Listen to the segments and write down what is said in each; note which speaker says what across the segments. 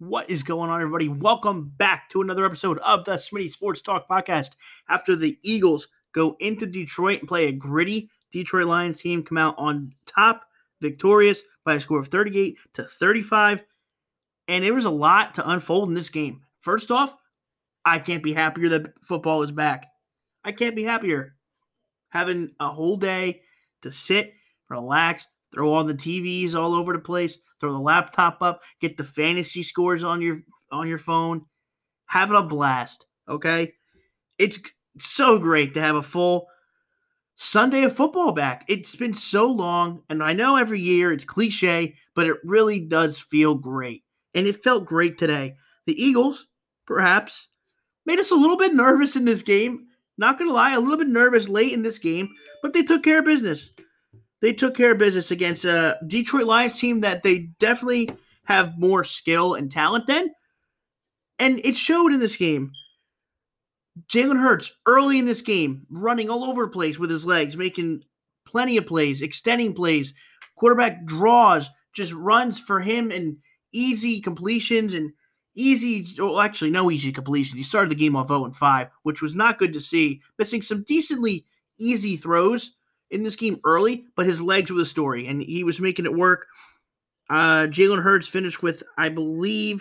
Speaker 1: What is going on, everybody? Welcome back to another episode of the Smitty Sports Talk Podcast. After the Eagles go into Detroit and play a gritty Detroit Lions team, come out on top, victorious by a score of 38-35. And there was a lot to unfold in this game. First off, I can't be happier that football is back. I can't be happier. Having a whole day to sit, relax, throw all the TVs all over the place, throw the laptop up, get the fantasy scores on your phone, having a blast, okay? It's so great to have a full Sunday of football back. It's been so long, and I know every year it's cliche, but it really does feel great. And it felt great today. The Eagles, perhaps, made us a little bit nervous in this game. Not going to lie, a little bit nervous late in this game, but they took care of business. They took care of business against a Detroit Lions team that they definitely have more skill and talent than. And it showed in this game. Jalen Hurts, early in this game, running all over the place with his legs, making plenty of plays, extending plays. Quarterback draws, just runs for him and easy completions and no easy completions. He started the game off 0-5, which was not good to see. Missing some decently easy throws in this game early, but his legs were the story, and he was making it work. Jalen Hurts finished with, I believe,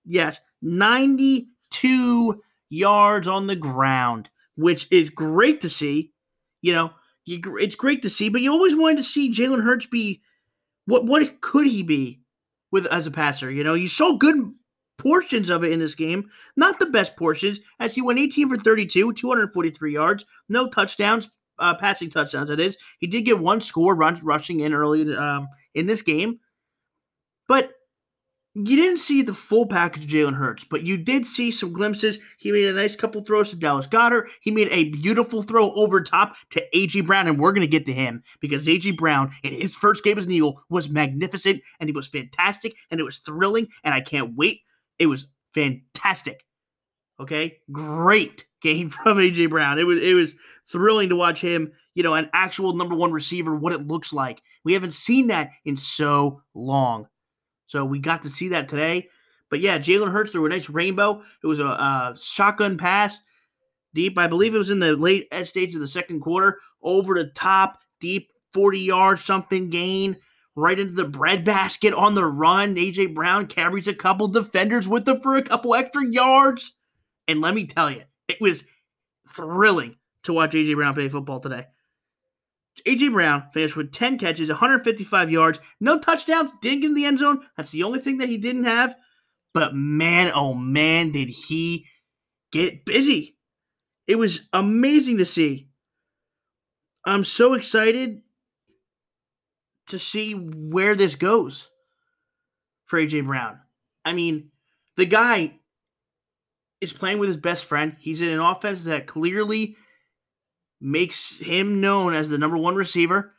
Speaker 1: 92 yards on the ground, which is great to see. It's great to see, but you always wanted to see Jalen Hurts be what could he be as a passer? You saw good portions of it in this game, not the best portions, as he went 18 for 32, 243 yards, no touchdowns. Passing touchdowns, that is. He did get one score rushing in early in this game. But you didn't see the full package of Jalen Hurts, but you did see some glimpses. He made a nice couple throws to Dallas Goedert. He made a beautiful throw over top to A.J. Brown, and we're going to get to him because A.J. Brown, in his first game as an Eagle, was magnificent, and he was fantastic, and it was thrilling, and I can't wait. It was fantastic. Okay? Great game from A.J. Brown. It was thrilling to watch him, an actual number one receiver, what it looks like. We haven't seen that in so long. So we got to see that today. But yeah, Jalen Hurts threw a nice rainbow. It was a shotgun pass deep. I believe it was in the late stage of the second quarter. Over the top, deep, 40-yard something gain. Right into the breadbasket on the run. A.J. Brown carries a couple defenders with him for a couple extra yards. And let me tell you, it was thrilling to watch A.J. Brown play football today. A.J. Brown finished with 10 catches, 155 yards, no touchdowns, didn't get in the end zone. That's the only thing that he didn't have. But man, oh man, did he get busy. It was amazing to see. I'm so excited to see where this goes for A.J. Brown. I mean, the guy is playing with his best friend. He's in an offense that clearly makes him known as the number one receiver.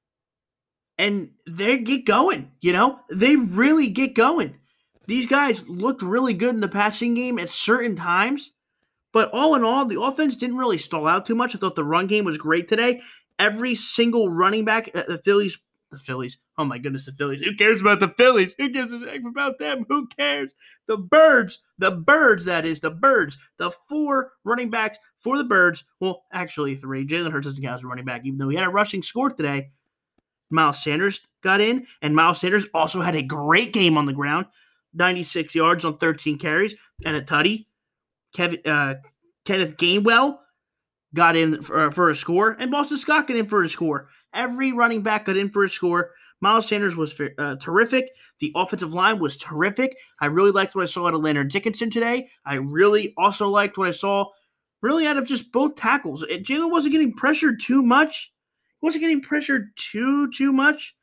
Speaker 1: And they get going, They really get going. These guys looked really good in the passing game at certain times. But all in all, the offense didn't really stall out too much. I thought the run game was great today. Every single running back at the Phillies. Oh my goodness, the Phillies. Who cares about the Phillies? Who gives a heck about them? Who cares? The Birds, that is, the Birds. The four running backs for the Birds. Well, actually three. Jalen Hurts doesn't count as a running back, even though he had a rushing score today. Miles Sanders got in, and Miles Sanders also had a great game on the ground. 96 yards on 13 carries and a tutty. Kenneth Gainwell got in for a score, and Boston Scott got in for a score. Every running back got in for a score. Miles Sanders was terrific. The offensive line was terrific. I really liked what I saw out of Leonard Dickinson today. I really also liked what I saw really out of just both tackles. Jalen wasn't getting pressured too much. He wasn't getting pressured too much.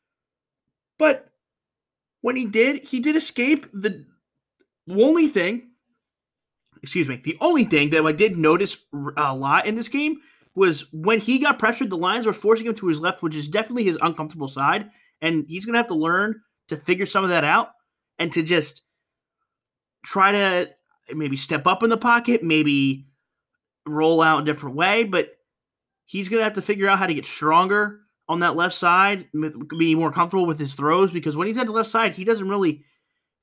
Speaker 1: But when he did escape. The only thing that I did notice a lot in this game was when he got pressured, the Lions were forcing him to his left, which is definitely his uncomfortable side. And he's going to have to learn to figure some of that out and to just try to maybe step up in the pocket, maybe roll out a different way. But he's going to have to figure out how to get stronger on that left side, be more comfortable with his throws, because when he's at the left side, he doesn't really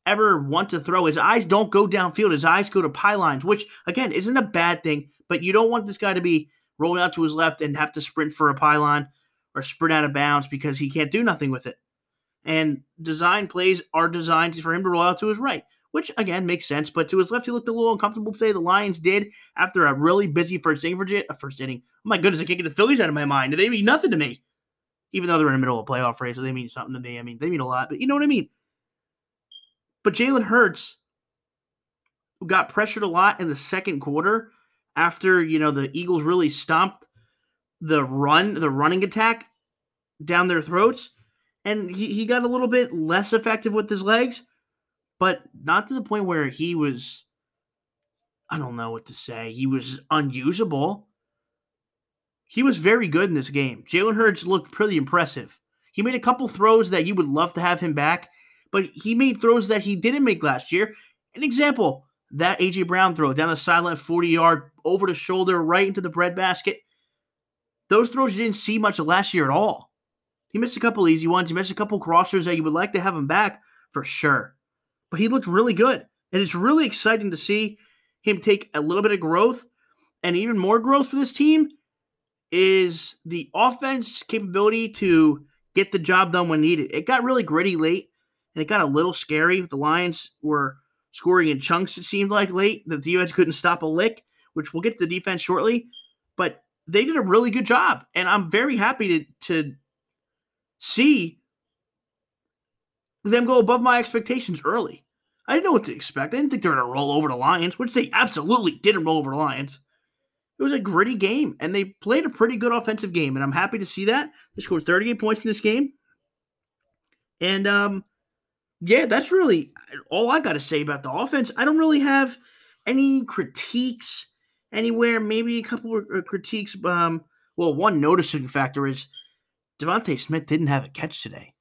Speaker 1: ever want to throw, his eyes don't go downfield. His eyes go to pylons, which, again, isn't a bad thing, but you don't want this guy to be rolling out to his left and have to sprint for a pylon or sprint out of bounds because he can't do nothing with it. And design plays are designed for him to roll out to his right, which, again, makes sense. But to his left, he looked a little uncomfortable today. The Lions did after a really busy first inning. Oh, my goodness, I can't get the Phillies out of my mind. They mean nothing to me, even though they're in the middle of a playoff race, so they mean something to me. I mean, they mean a lot, but you know what I mean. But Jalen Hurts got pressured a lot in the second quarter after, the Eagles really stomped the running attack down their throats. And he got a little bit less effective with his legs, but not to the point where he was, I don't know what to say, he was unusable. He was very good in this game. Jalen Hurts looked pretty impressive. He made a couple throws that you would love to have him back, but he made throws that he didn't make last year. An example, that A.J. Brown throw down the sideline, 40-yard, over the shoulder, right into the breadbasket. Those throws you didn't see much of last year at all. He missed a couple easy ones. He missed a couple crossers that you would like to have him back for sure. But he looked really good. And it's really exciting to see him take a little bit of growth. And even more growth for this team is the offense capability to get the job done when needed. It got really gritty late, and it got a little scary. The Lions were scoring in chunks, it seemed like, late. The defense couldn't stop a lick, which we'll get to the defense shortly. But they did a really good job. And I'm very happy to see them go above my expectations early. I didn't know what to expect. I didn't think they were going to roll over the Lions, which they absolutely didn't roll over the Lions. It was a gritty game, and they played a pretty good offensive game, and I'm happy to see that. They scored 38 points in this game. And, yeah, that's really all I got to say about the offense. I don't really have any critiques anywhere. Maybe a couple of critiques. Well, one noticing factor is DeVonta Smith didn't have a catch today.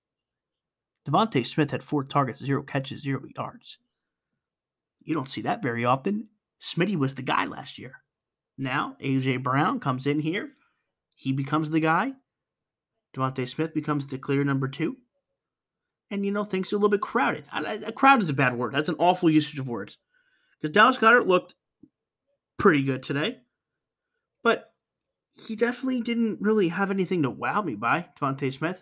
Speaker 1: DeVonta Smith had 4 targets, 0 catches, 0 yards. You don't see that very often. Smitty was the guy last year. Now, A.J. Brown comes in here. He becomes the guy. DeVonta Smith becomes the clear number 2. And, things are a little bit crowded. Crowded is a bad word. That's an awful usage of words. Because Dallas Goedert looked pretty good today. But he definitely didn't really have anything to wow me by, DeVonta Smith.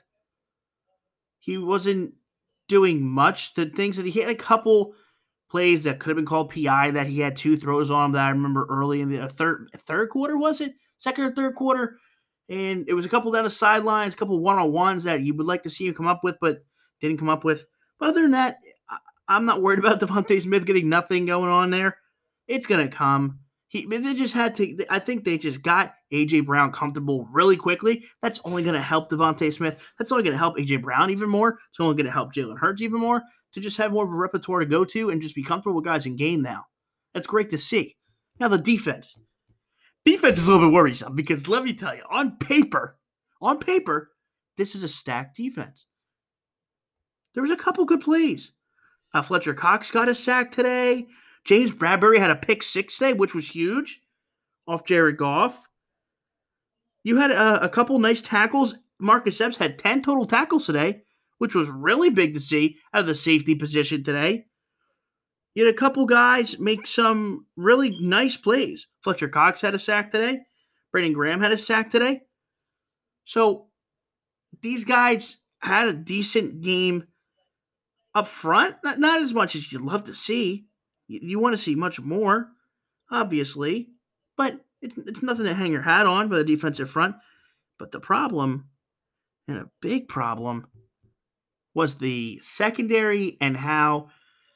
Speaker 1: He wasn't doing much. The things that he had a couple plays that could have been called PI that he had 2 throws on him that I remember early in the third quarter, was it? Second or third quarter? And it was a couple down the sidelines, a couple one-on-ones that you would like to see him come up with, but didn't come up with. But other than that, I'm not worried about DeVonta Smith getting nothing going on there. It's going to come. They just had to. I think they just got A.J. Brown comfortable really quickly. That's only going to help DeVonta Smith. That's only going to help A.J. Brown even more. It's only going to help Jalen Hurts even more to just have more of a repertoire to go to and just be comfortable with guys in game now. That's great to see. Now the defense. Defense is a little bit worrisome because let me tell you, on paper, this is a stacked defense. There was a couple good plays. Fletcher Cox got a sack today. James Bradbury had a pick 6 today, which was huge, off Jared Goff. You had a couple nice tackles. Marcus Epps had 10 total tackles today, which was really big to see out of the safety position today. You had a couple guys make some really nice plays. Fletcher Cox had a sack today. Brandon Graham had a sack today. So these guys had a decent game up front. Not as much as you'd love to see. You want to see much more, obviously, but it's nothing to hang your hat on for the defensive front. But the problem, and a big problem, was the secondary and how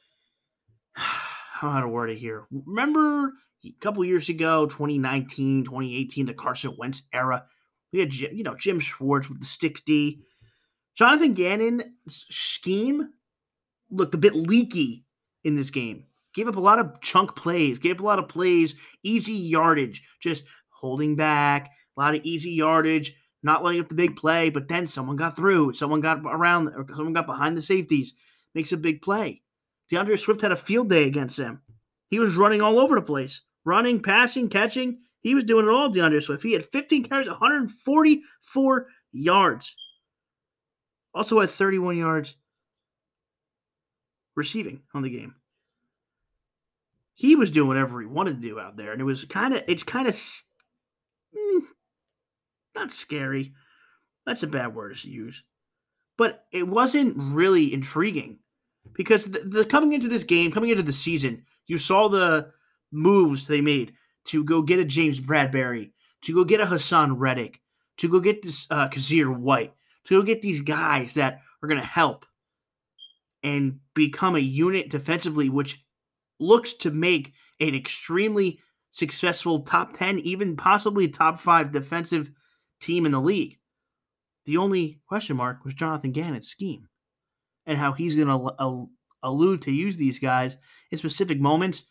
Speaker 1: to word it here. Remember a couple years ago, 2019, 2018, the Carson Wentz era, we had Jim Schwartz with the sticks D. Jonathan Gannon's scheme looked a bit leaky in this game. Gave up a lot of chunk plays, gave up a lot of plays, easy yardage, just holding back, a lot of easy yardage, not letting up the big play, but then someone got through, someone got around, or someone got behind the safeties, makes a big play. DeAndre Swift had a field day against them. He was running all over the place, running, passing, catching. He was doing it all, DeAndre Swift. He had 15 carries, 144 yards. Also had 31 yards receiving on the game. He was doing whatever he wanted to do out there, and it's kind of not scary. That's a bad word to use. But it wasn't really intriguing because the coming into this game, coming into the season, you saw the moves they made to go get a James Bradbury, to go get a Hassan Reddick, to go get this Kazir White, to go get these guys that are going to help and become a unit defensively, which looks to make an extremely successful top 10, even possibly top 5 defensive team in the league. The only question mark was Jonathan Gannon's scheme and how he's going to allude to use these guys in specific moments.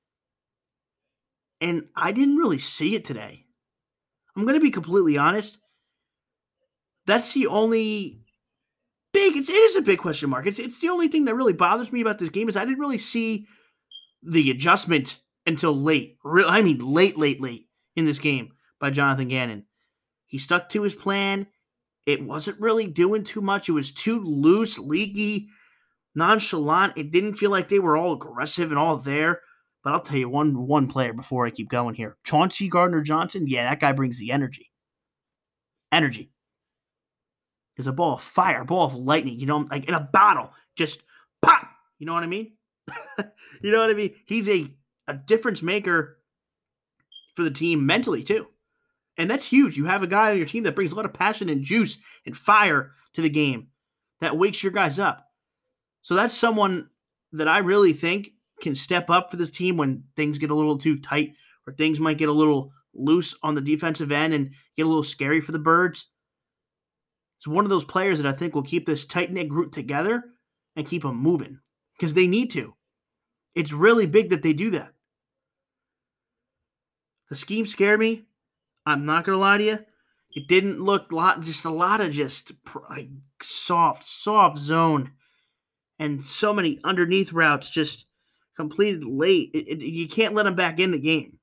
Speaker 1: And I didn't really see it today. I'm going to be completely honest. That's the only it is a big question mark. It's the only thing that really bothers me about this game is I didn't really see the adjustment until late. Late in this game by Jonathan Gannon. He stuck to his plan. It wasn't really doing too much. It was too loose, leaky, nonchalant. It didn't feel like they were all aggressive and all there. But I'll tell you one player before I keep going here. Chauncey Gardner-Johnson, yeah, that guy brings the energy. Energy. There's a ball of fire, a ball of lightning, like in a bottle. Just pop! You know what I mean? You know what I mean? He's a difference maker for the team mentally, too. And that's huge. You have a guy on your team that brings a lot of passion and juice and fire to the game that wakes your guys up. So that's someone that I really think can step up for this team when things get a little too tight or things might get a little loose on the defensive end and get a little scary for the Birds. It's one of those players that I think will keep this tight-knit group together and keep them moving because they need to. It's really big that they do that. The scheme scared me. I'm not going to lie to you. It didn't look a lot of like soft zone and so many underneath routes just completed late. You can't let them back in the game.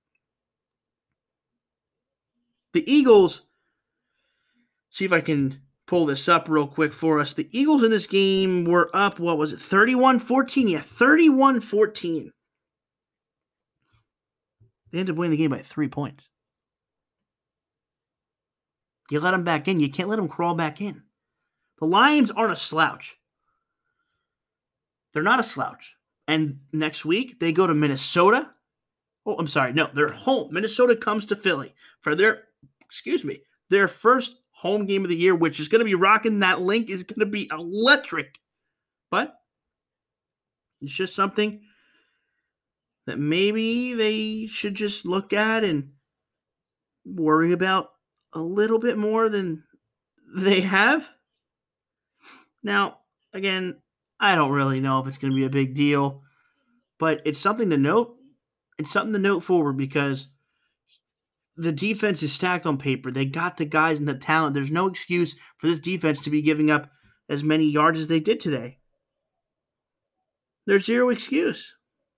Speaker 1: The Eagles, see if I can pull this up real quick for us. The Eagles in this game were up, 31-14? Yeah, 31-14. They ended up winning the game by 3 points. You let them back in. You can't let them crawl back in. The Lions aren't a slouch. They're not a slouch. And next week, they go to Minnesota. Oh, I'm sorry. No, they're home. Minnesota comes to Philly for their first home game of the year, which is going to be rocking. That link is going to be electric. But it's just something that maybe they should just look at and worry about a little bit more than they have. Now, again, I don't really know if it's going to be a big deal, but it's something to note. It's something to note forward because the defense is stacked on paper. They got the guys and the talent. There's no excuse for this defense to be giving up as many yards as they did today. There's zero excuse.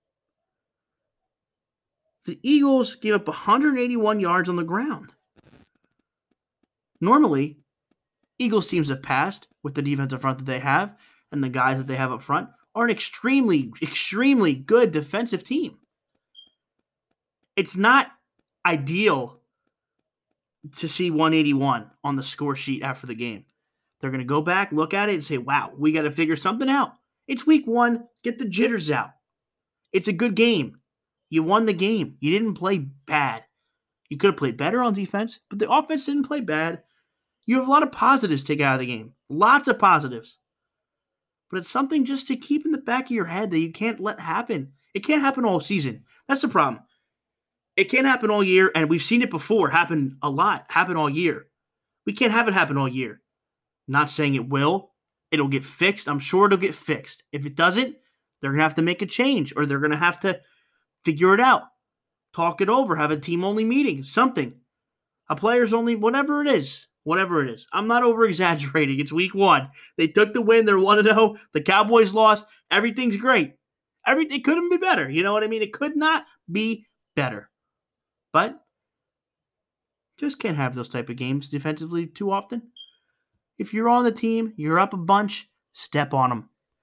Speaker 1: The Eagles gave up 181 yards on the ground. Normally, Eagles teams have passed with the defensive front that they have and the guys that they have up front are an extremely, extremely good defensive team. It's not ideal to see 181 on the score sheet after the game. They're going to go back, look at it, and say, wow, we got to figure something out. It's week 1. Get the jitters out. It's a good game. You won the game. You didn't play bad. You could have played better on defense, but the offense didn't play bad. You have a lot of positives to take out of the game. Lots of positives. But it's something just to keep in the back of your head that you can't let happen. It can't happen all season. That's the problem. It can't happen all year, and we've seen it before happen a lot, happen all year. We can't have it happen all year. Not saying it will. It'll get fixed. I'm sure it'll get fixed. If it doesn't, they're going to have to make a change, or they're going to have to figure it out. Talk it over. Have a team-only meeting. Something. A players-only, whatever it is. Whatever it is. I'm not over-exaggerating. It's week 1. They took the win. They're 1-0. The Cowboys lost. Everything's great. It couldn't be better. You know what I mean? It could not be better. But just can't have those type of games defensively too often. If you're on the team, you're up a bunch, step on them.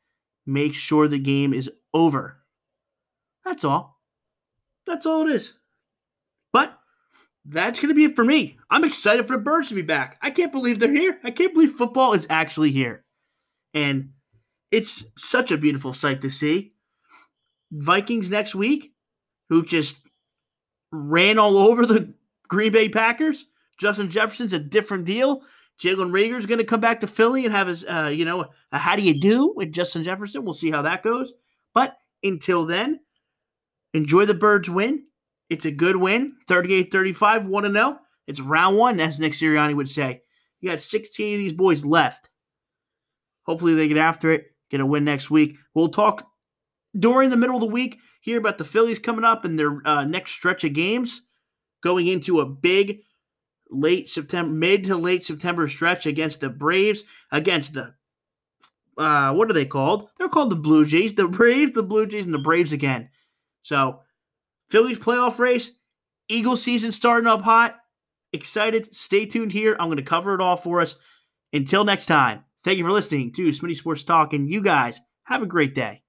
Speaker 1: make sure the game is over. That's all. That's all it is. But that's going to be it for me. I'm excited for the Birds to be back. I can't believe they're here. I can't believe football is actually here. And it's such a beautiful sight to see. Vikings next week, who just ran all over the Green Bay Packers. Justin Jefferson's a different deal. Jalen Reagor's going to come back to Philly and have his, a how do you do with Justin Jefferson. We'll see how that goes. But until then, enjoy the Birds win. It's a good win. 38-35, 1-0. It's round one, as Nick Sirianni would say. You got 16 of these boys left. Hopefully they get after it, get a win next week. We'll talk during the middle of the week here about the Phillies coming up and their next stretch of games, going into a big mid to late September stretch against the Braves, against the what are they called? They're called the Blue Jays. The Braves, the Blue Jays, and the Braves again. So, Phillies playoff race, Eagles season starting up hot. Excited. Stay tuned here. I'm going to cover it all for us. Until next time, thank you for listening to Smitty Sports Talk, and you guys have a great day.